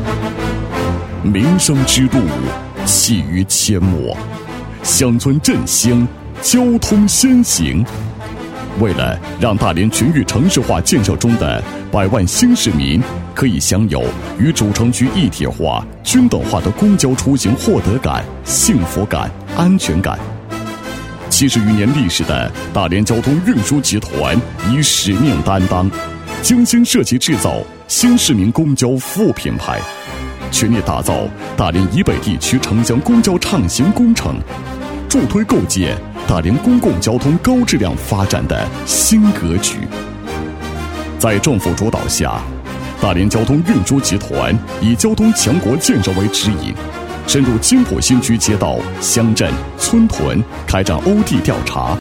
民生之路起于阡陌，乡村振兴，交通先行。为了让大连全域城市化建设中的100万新市民可以享有与主城区一体化、均等化的公交出行获得感、幸福感、安全感，70余年历史的大连交通运输集团以使命担当，精心设计制造新市民公交服务品牌，全力打造大连以北地区城乡公交畅行工程，助推构建大连公共交通高质量发展的新格局。在政府主导下，大连交通运输集团以交通强国建设为指引，深入金浦新区街道、乡镇、村屯，开展欧地调查，